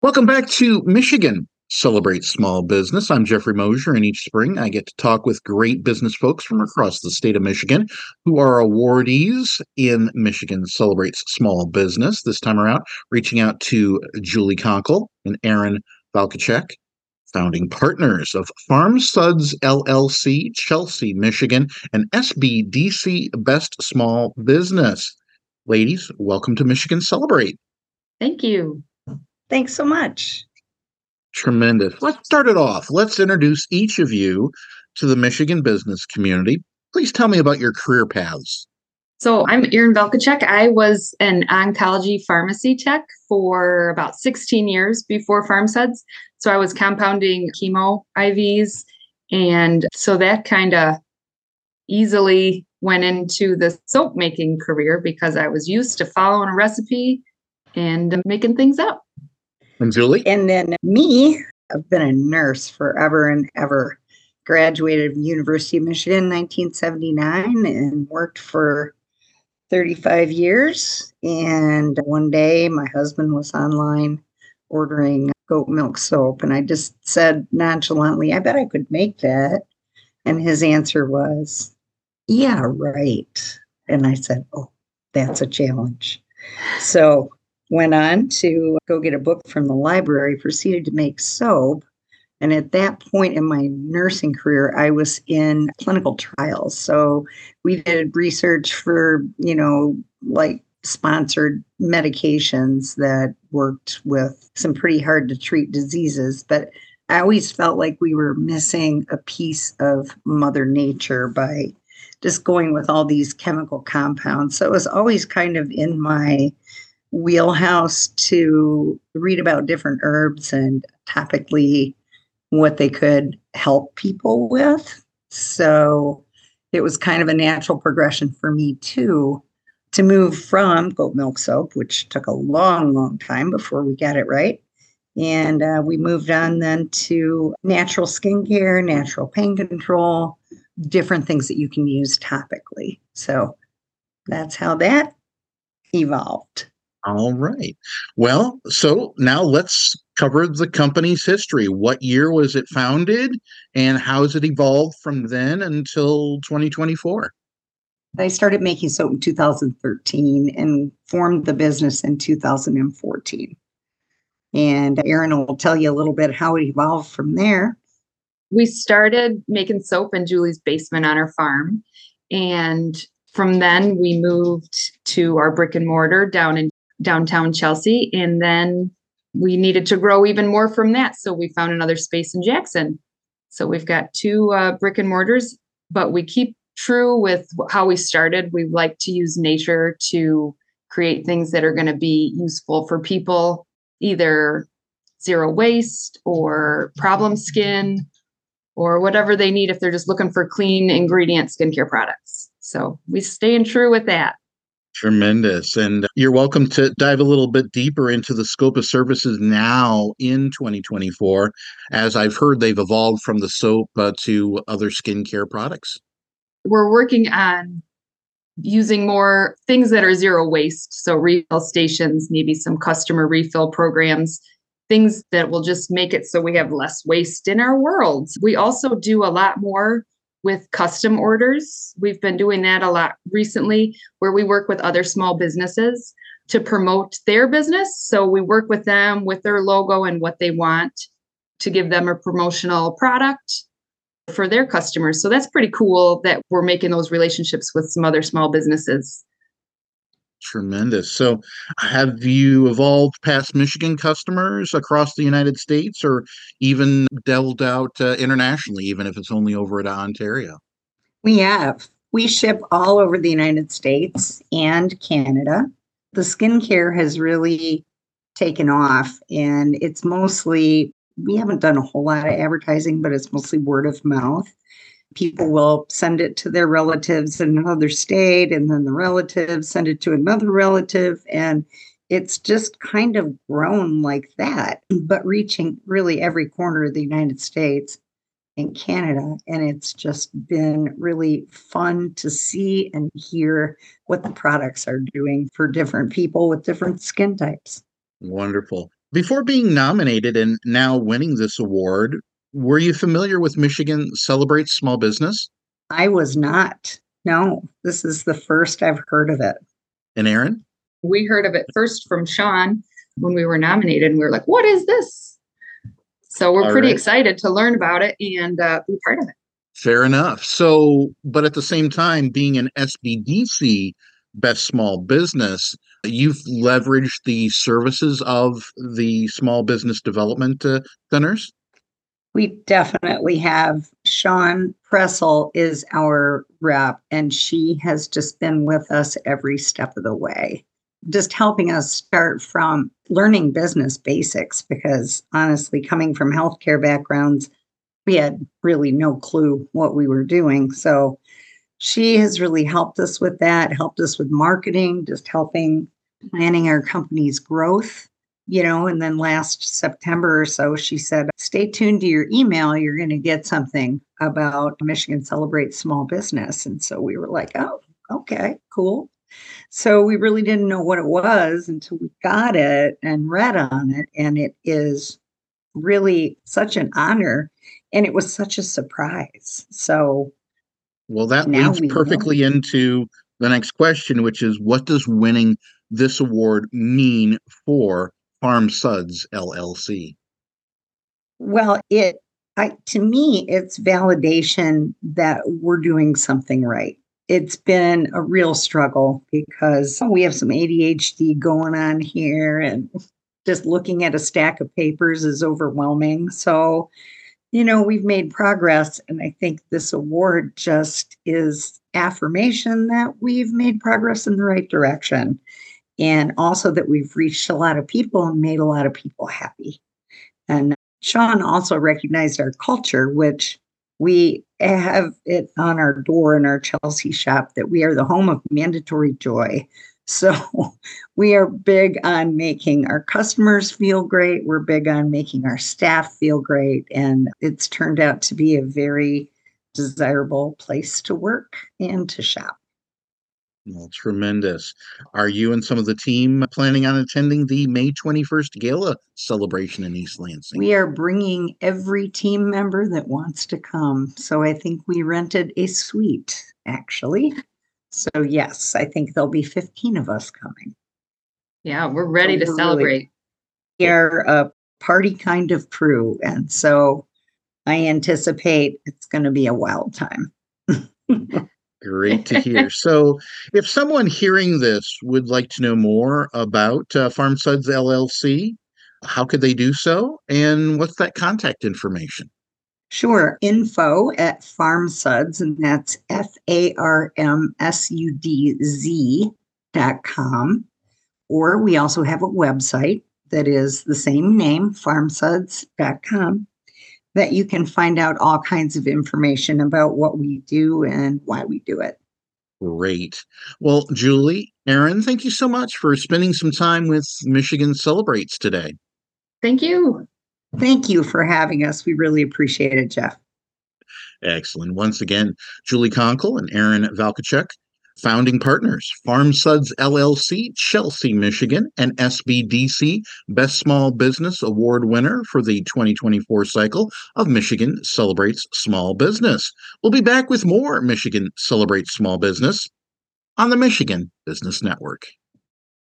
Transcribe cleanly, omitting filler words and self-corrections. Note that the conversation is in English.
Welcome back to Michigan Celebrate Small Business. I'm Jeffrey Mosier, and each spring I get to talk with great business folks from across the state of Michigan who are awardees in Michigan Celebrates Small Business. This time around, reaching out to Julie Conkle and Aaron Valkacek, founding partners of Farm Suds LLC, Chelsea, Michigan, and SBDC Best Small Business. Ladies, welcome to Michigan Celebrate. Thank you. Thanks so much. Tremendous. Let's start it off. Let's introduce each of you to the Michigan business community. Please tell me about your career paths. So I'm Erin Velkacek. I was an oncology pharmacy tech for about 16 years before FarmSuds. So I was compounding chemo IVs. And so that kind of easily went into the soap making career because I was used to following a recipe and making things up. And Julie? And then me, I've been a nurse forever and ever. Graduated from University of Michigan in 1979 and worked for 35 years. And one day my husband was online ordering goat milk soap. And I just said nonchalantly, I bet I could make that. And his answer was, yeah, right. And I said, oh, that's a challenge. So went on to go get a book from the library, proceeded to make soap. And at that point in my nursing career, I was in clinical trials. So we did research for, like sponsored medications that worked with some pretty hard to treat diseases. But I always felt like we were missing a piece of Mother Nature by just going with all these chemical compounds. So it was always kind of in my wheelhouse to read about different herbs and topically what they could help people with. So it was kind of a natural progression for me too, to move from goat milk soap, which took a long, long time before we got it right. And we moved on then to natural skincare, natural pain control, different things that you can use topically. So that's how that evolved. All right. Well, so now let's cover the company's history. What year was it founded and how has it evolved from then until 2024? I started making soap in 2013 and formed the business in 2014. And Aaron will tell you a little bit how it evolved from there. We started making soap in Julie's basement on her farm. And from then we moved to our brick and mortar down in downtown Chelsea. And then we needed to grow even more from that. So we found another space in Jackson. So we've got two brick and mortars, but we keep true with how we started. We like to use nature to create things that are going to be useful for people, either zero waste or problem skin or whatever they need if they're just looking for clean ingredient skincare products. So we staying true with that. Tremendous. And you're welcome to dive a little bit deeper into the scope of services now in 2024. As I've heard, they've evolved from the soap to other skincare products. We're working on using more things that are zero waste. So refill stations, maybe some customer refill programs, things that will just make it so we have less waste in our world. We also do a lot more with custom orders. We've been doing that a lot recently, where we work with other small businesses to promote their business. So we work with them with their logo and what they want to give them a promotional product for their customers. So that's pretty cool that we're making those relationships with some other small businesses. Tremendous. So have you evolved past Michigan customers across the United States or even delved out internationally, even if it's only over to Ontario? We have. We ship all over the United States and Canada. The skincare has really taken off, and it's mostly, we haven't done a whole lot of advertising, but it's mostly word of mouth. People will send it to their relatives in another state, and then the relatives send it to another relative. And it's just kind of grown like that, but reaching really every corner of the United States and Canada. And it's just been really fun to see and hear what the products are doing for different people with different skin types. Wonderful. Before being nominated and now winning this award, were you familiar with Michigan Celebrates Small Business? I was not. No, this is the first I've heard of it. And Aaron? We heard of it first from Sean when we were nominated, and we were like, what is this? So we're All pretty right. excited to learn about it and be part of it. Fair enough. So, but at the same time, being an SBDC Best Small Business, you've leveraged the services of the small business development centers. We definitely have. Sean Pressel is our rep, and she has just been with us every step of the way, just helping us start from learning business basics. Because honestly, coming from healthcare backgrounds, we had really no clue what we were doing. So she has really helped us with that, helped us with marketing, just helping planning our company's growth. And then last September or so, she said, stay tuned to your email. You're going to get something about Michigan Celebrates Small Business. And so we were like, oh, okay, cool. So we really didn't know what it was until we got it and read on it. And it is really such an honor. And it was such a surprise. So Well, that now leads we know. perfectly into the next question, which is what does winning this award mean for Farm Suds LLC? Well, to me, it's validation that we're doing something right. It's been a real struggle because we have some ADHD going on here, and just looking at a stack of papers is overwhelming. So, we've made progress, and I think this award just is affirmation that we've made progress in the right direction, and also that we've reached a lot of people and made a lot of people happy. And Sean also recognized our culture, which we have it on our door in our Chelsea shop that we are the home of mandatory joy. So we are big on making our customers feel great. We're big on making our staff feel great. And it's turned out to be a very desirable place to work and to shop. Well, tremendous. Are you and some of the team planning on attending the May 21st gala celebration in East Lansing? We are bringing every team member that wants to come. So I think we rented a suite, actually. So yes, I think there'll be 15 of us coming. Yeah, we're ready to celebrate. We are a party kind of crew. And so I anticipate it's going to be a wild time. Great to hear. So, if someone hearing this would like to know more about Farm Suds LLC, how could they do so? And what's that contact information? Sure. Info at FarmSuds, and that's FarmSuddz.com. Or we also have a website that is the same name, FarmSuds.com, that you can find out all kinds of information about what we do and why we do it. Great. Well, Julie, Aaron, thank you so much for spending some time with Michigan Celebrates today. Thank you. Thank you for having us. We really appreciate it, Jeff. Excellent. Once again, Julie Conkle and Aaron Valkachuk, founding partners, Farm Suds LLC, Chelsea, Michigan, and SBDC Best Small Business Award winner for the 2024 cycle of Michigan Celebrates Small Business. We'll be back with more Michigan Celebrates Small Business on the Michigan Business Network.